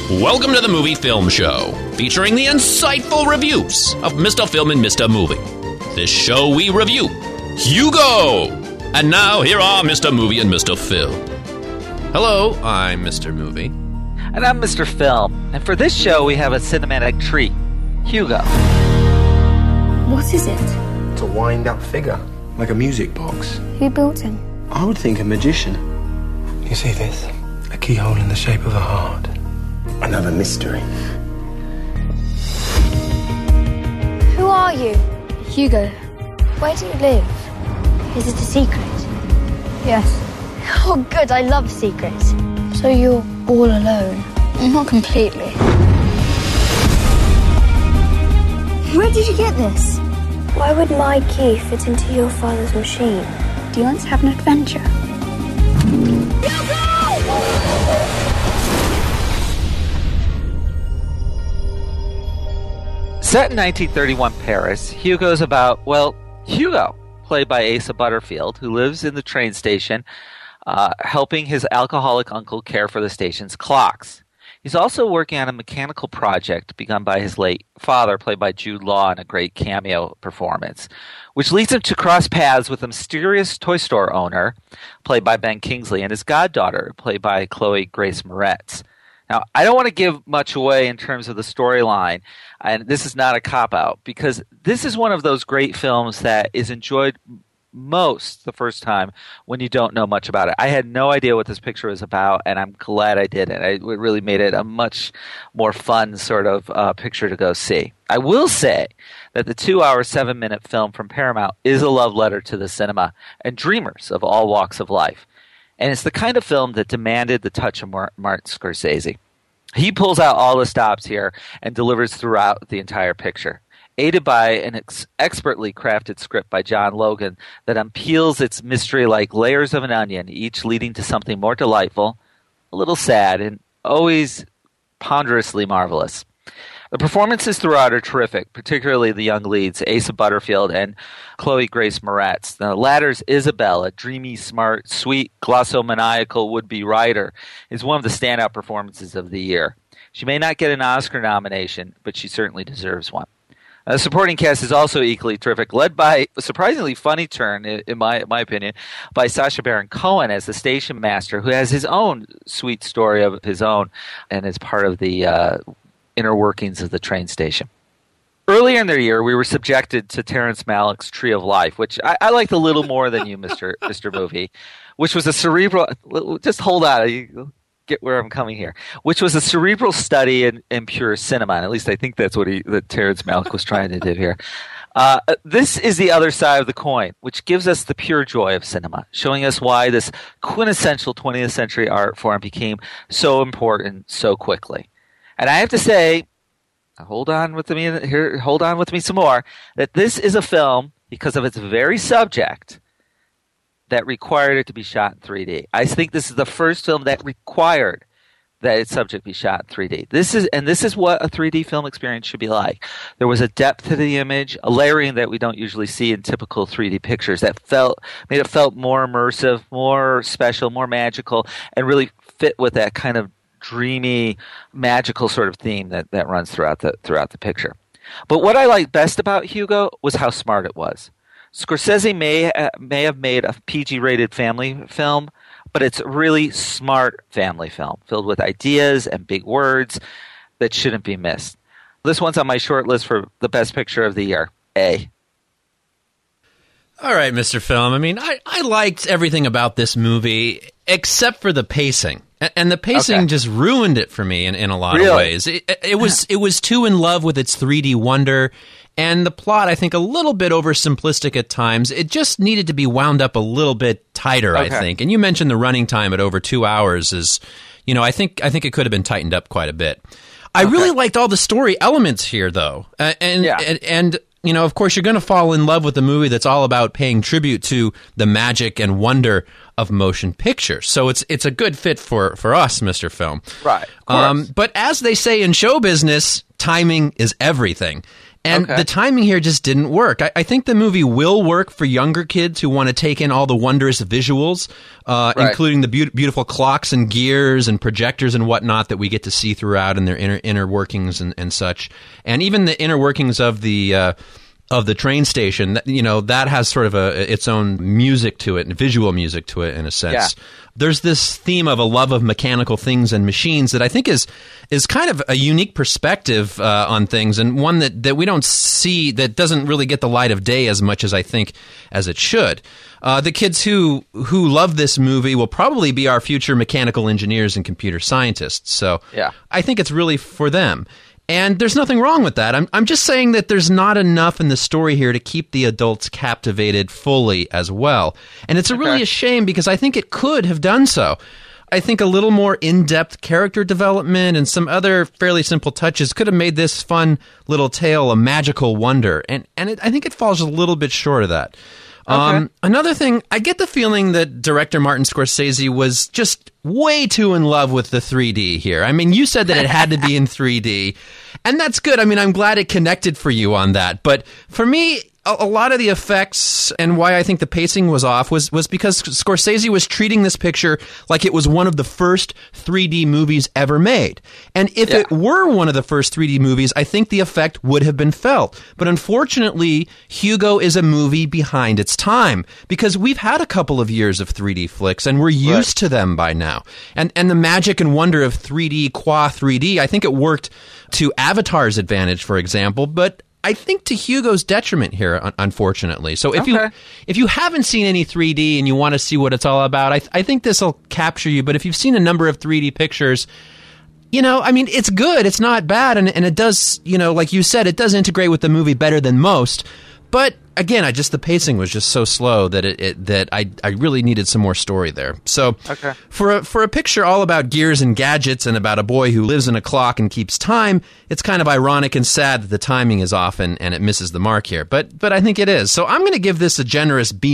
Welcome to the Movie Film Show, featuring the insightful reviews of Mr. Film and Mr. Movie. This show we review Hugo! And now here are Mr. Movie and Mr. Phil. Hello, I'm Mr. Movie. And I'm Mr. Film. And for this show, we have a cinematic treat. Hugo. What is it? It's a wind-up figure, like a music box. Who built him? I would think a magician. You see this? A keyhole in the shape of a heart. Another mystery. Who are you? Hugo. Where do you live? Is it a secret? Yes. Oh, good. I love secrets. So you're all alone? Not completely. Where did you get this? Why would my key fit into your father's machine? Do you want to have an adventure? Set in 1931 Paris, Hugo's about, Hugo, played by Asa Butterfield, who lives in the train station, helping his alcoholic uncle care for the station's clocks. He's also working on a mechanical project begun by his late father, played by Jude Law in a great cameo performance, which leads him to cross paths with a mysterious toy store owner, played by Ben Kingsley, and his goddaughter, played by Chloe Grace Moretz. Now, I don't want to give much away in terms of the storyline, and this is not a cop-out, because this is one of those great films that is enjoyed most the first time when you don't know much about it. I had no idea what this picture was about, and I'm glad I didn't. It really made it a much more fun sort of picture to go see. I will say that the 2-hour, 7-minute film from Paramount is a love letter to the cinema and dreamers of all walks of life. And it's the kind of film that demanded the touch of Martin Scorsese. He pulls out all the stops here and delivers throughout the entire picture, aided by an expertly crafted script by John Logan that unpeels its mystery like layers of an onion, each leading to something more delightful, a little sad, and always ponderously marvelous. The performances throughout are terrific, particularly the young leads, Asa Butterfield and Chloe Grace Moretz. The latter's Isabel, a dreamy, smart, sweet, glossomaniacal would-be writer, is one of the standout performances of the year. She may not get an Oscar nomination, but she certainly deserves one. The supporting cast is also equally terrific, led by a surprisingly funny turn, in my opinion, by Sacha Baron Cohen as the station master, who has his own sweet story of his own and is part of the inner workings of the train station. Earlier in the year, we were subjected to Terrence Malick's Tree of Life, which I liked a little more than you, Mr. Movie, which was a cerebral... Just hold on, you get where I'm coming here. Which was a cerebral study in pure cinema, and at least I think that's what Terrence Malick was trying to do here. This is the other side of the coin, which gives us the pure joy of cinema, showing us why this quintessential 20th century art form became so important so quickly. And I have to say, hold on with me some more, that this is a film, because of its very subject, that required it to be shot in 3D. I think this is the first film that required that its subject be shot in 3D. This is what a 3D film experience should be like. There was a depth to the image, a layering that we don't usually see in typical 3D pictures that made it felt more immersive, more special, more magical, and really fit with that kind of dreamy, magical sort of theme that runs throughout the picture. But what I liked best about Hugo was how smart it was. Scorsese may have made a PG-rated family film, but it's a really smart family film filled with ideas and big words that shouldn't be missed. This one's on my short list for the best picture of the year. A. All right, Mr. Film. I mean, I liked everything about this movie except for the pacing. And the pacing just ruined it for me in a lot of ways. It was too in love with its 3D wonder, and the plot, I think, a little bit oversimplistic at times. It just needed to be wound up a little bit tighter, I think. And you mentioned the running time at over 2 hours is, I think it could have been tightened up quite a bit. I really liked all the story elements here, though. And of course, you're going to fall in love with a movie that's all about paying tribute to the magic and wonder of motion pictures. So it's a good fit for us, Mr. Film. Right. But as they say in show business, timing is everything. And the timing here just didn't work. I think the movie will work for younger kids who want to take in all the wondrous visuals, including the beautiful clocks and gears and projectors and whatnot that we get to see throughout in their inner workings and such. And even the inner workings of the train station, that has sort of its own music to it and visual music to it in a sense. Yeah. There's this theme of a love of mechanical things and machines that I think is kind of a unique perspective on things, and one that we don't see, that doesn't really get the light of day as much as I think as it should. The kids who love this movie will probably be our future mechanical engineers and computer scientists. So I think it's really for them. And there's nothing wrong with that. I'm just saying that there's not enough in the story here to keep the adults captivated fully as well. And it's really a shame, because I think it could have done so. I think a little more in-depth character development and some other fairly simple touches could have made this fun little tale a magical wonder. And I think it falls a little bit short of that. Another thing, I get the feeling that director Martin Scorsese was just way too in love with the 3D here. I mean, you said that it had to be in 3D, and that's good. I mean, I'm glad it connected for you on that. But for me, a lot of the effects and why I think the pacing was off was because Scorsese was treating this picture like it was one of the first 3D movies ever made. And if it were one of the first 3D movies, I think the effect would have been felt. But unfortunately, Hugo is a movie behind its time, because we've had a couple of years of 3D flicks and we're used to them by now. And the magic and wonder of 3D qua 3D, I think it worked to Avatar's advantage, for example, but I think to Hugo's detriment here, unfortunately. So if you haven't seen any 3D and you want to see what it's all about, I think this will capture you. But if you've seen a number of 3D pictures, I mean, it's good. It's not bad. And it does, like you said, it does integrate with the movie better than most. But again, the pacing was just so slow that I really needed some more story there. So for a picture all about gears and gadgets and about a boy who lives in a clock and keeps time, it's kind of ironic and sad that the timing is off and it misses the mark here. But I think it is. So I'm going to give this a generous B-.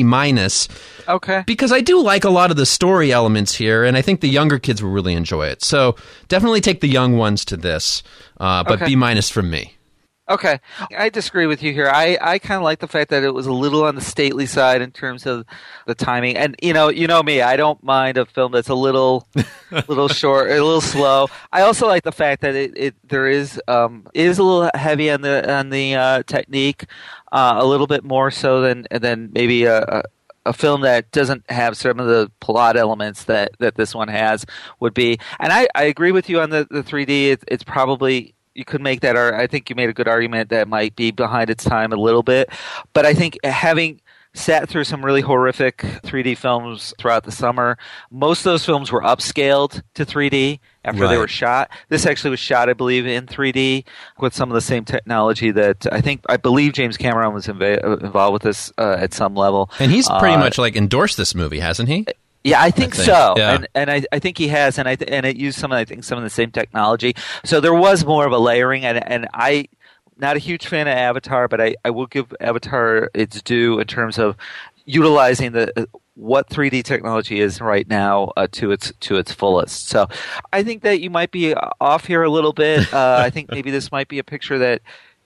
Because I do like a lot of the story elements here, and I think the younger kids will really enjoy it. So definitely take the young ones to this, but B- from me. Okay. I disagree with you here. I kind of like the fact that it was a little on the stately side in terms of the timing. And, you know me, I don't mind a film that's a little short, a little slow. I also like the fact that it is a little heavy on the technique, a little bit more so than maybe a film that doesn't have some of the plot elements that this one has would be. And I agree with you on the 3D. It's probably, you could make that, I think you made a good argument that it might be behind its time a little bit. But I think having sat through some really horrific 3D films throughout the summer, most of those films were upscaled to 3D after they were shot. This actually was shot, I believe, in 3D with some of the same technology that I believe James Cameron was involved with this at some level. And he's pretty much endorsed this movie, hasn't he? Yeah, I think so, yeah. And I think he has, and it used some of the same technology. So there was more of a layering, and I not a huge fan of Avatar, but I will give Avatar its due in terms of utilizing what 3D technology is right now to its fullest. So I think that you might be off here a little bit. I think maybe this might be a picture that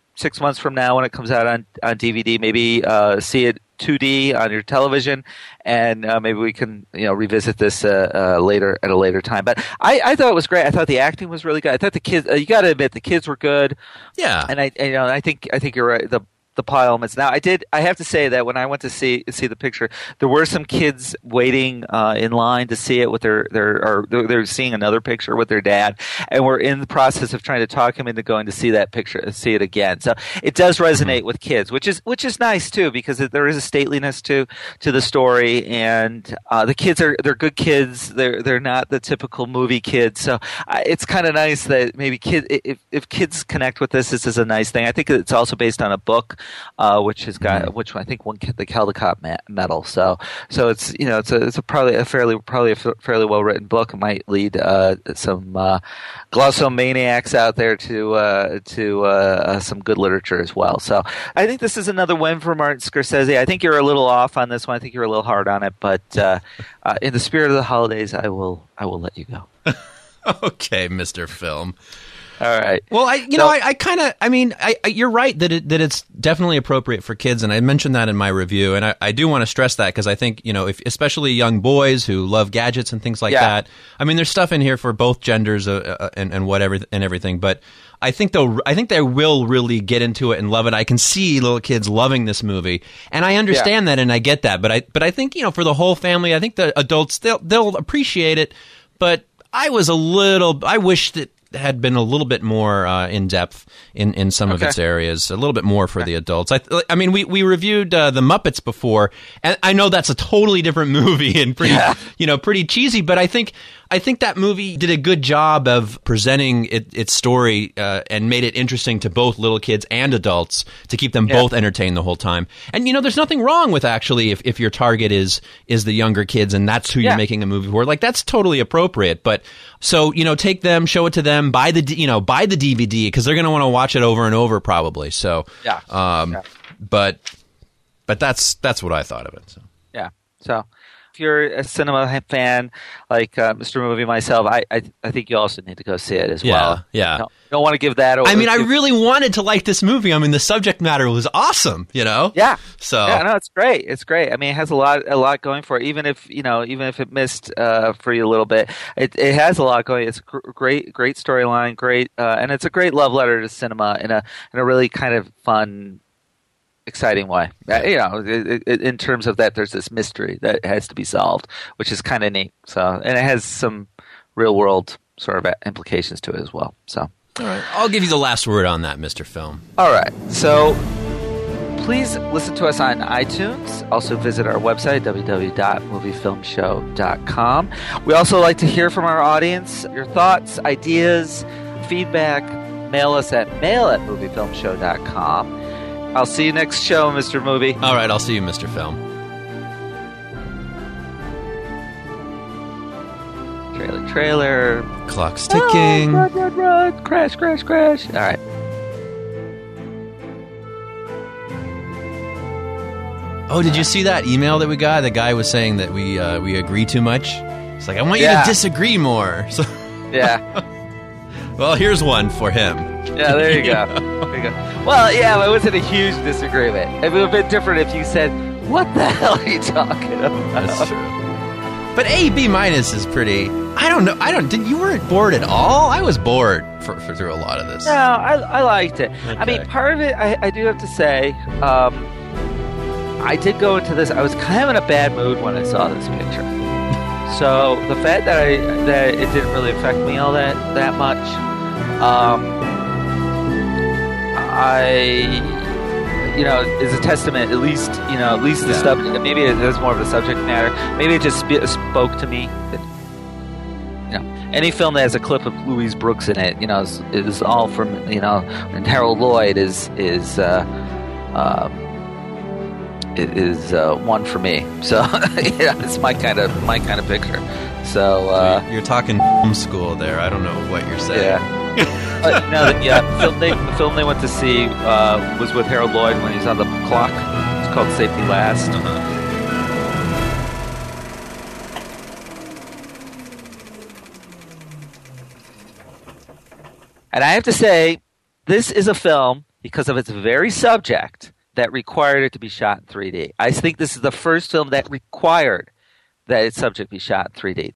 6 months from now, when it comes out on DVD, maybe see it 2D on your television, and maybe we can revisit this later at a later time. But I thought it was great. I thought the acting was really good. I thought the kids, you got to admit, the kids were good. Yeah, and I think you're right. The plot elements. Now, I have to say that when I went to see the picture, there were some kids waiting in line to see it with they're seeing another picture with their dad, and we're in the process of trying to talk him into going to see that picture, see it again. So it does resonate with kids, which is nice too, because there is a stateliness to the story, and the kids they're good kids. They're not the typical movie kids. So it's kind of nice that maybe if kids connect with this is a nice thing. I think it's also based on a book. Which has got which I think won the Caldecott medal. So it's probably a fairly well written book. It might lead some glossomaniacs out there to some good literature as well. So I think this is another win for Martin Scorsese. I think you're a little off on this one. I think you're a little hard on it, but in the spirit of the holidays, I will let you go. Okay, Mr. Film. All right. Well, you're right that it's definitely appropriate for kids, and I mentioned that in my review, and I do want to stress that because I think, if especially young boys who love gadgets and things like that. I mean, there's stuff in here for both genders and whatever and everything, but I think they will really get into it and love it. I can see little kids loving this movie, and I understand that, and I get that, but I think for the whole family, I think the adults they'll appreciate it, but I wish that had been a little bit more in depth in some of its areas, a little bit more for the adults. I mean, we reviewed The Muppets before, and I know that's a totally different movie and pretty cheesy, but I think that movie did a good job of presenting its story and made it interesting to both little kids and adults to keep them both entertained the whole time. And there's nothing wrong with actually if your target is the younger kids and that's who you're making a movie for. Like, that's totally appropriate. But so take them, show it to them, buy the DVD because they're going to want to watch it over and over probably. So but that's what I thought of it. So so. If you're a cinema fan like Mr. Movie, myself, I think you also need to go see it as well. Yeah. You don't want to give that over. I mean, I really wanted to like this movie. I mean, the subject matter was awesome, Yeah. So no, it's great. It's great. I mean, it has a lot going for it. Even if it missed for you a little bit, it has a lot going. It's a great storyline, great, and it's a great love letter to cinema in a really kind of fun, exciting way. In terms of that, there's this mystery that has to be solved, which is kind of neat. So, and it has some real world sort of implications to it as well. So, all right, I'll give you the last word on that, Mr. Film. All right, so please listen to us on iTunes. Also visit our website, www.moviefilmshow.com. We also like to hear from our audience, your thoughts, ideas, feedback. Mail us at mail@moviefilmshow.com. I'll see you next show, Mr. Movie. All right, I'll see you, Mr. Film. Trailer. Clock's ticking. Run. Crash. All right. Oh, did you see that email that we got? The guy was saying that we agree too much. It's like, I want you to disagree more. So yeah. Well, here's one for him. Yeah, there you go. Well, yeah, it wasn't a huge disagreement. It would have been different if you said, "What the hell are you talking about?" That's true. But B- is pretty. I don't know. You weren't bored at all? I was bored for through a lot of this. No, I liked it. Okay. I mean, part of it, I do have to say, I did go into this. I was kind of in a bad mood when I saw this picture. So the fact that it didn't really affect me all that much. Is a testament, at least the stuff. Maybe it has more of a subject matter. Maybe it just spoke to me. Any film that has a clip of Louise Brooks in it, is all from and Harold Lloyd is one for me. So it's my kind of picture. So you're talking film school there. I don't know what you're saying. Yeah. The film they went to see was with Harold Lloyd when he was on the clock. It's called Safety Last. And I have to say, this is a film, because of its very subject, that required it to be shot in 3D. I think this is the first film that required that its subject be shot in 3D.